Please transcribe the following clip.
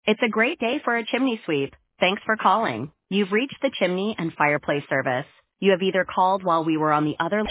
It's a great day for a chimney sweep. Thanks for calling. You've reached the Chimney and Fireplace Service. You have either called while we were on the other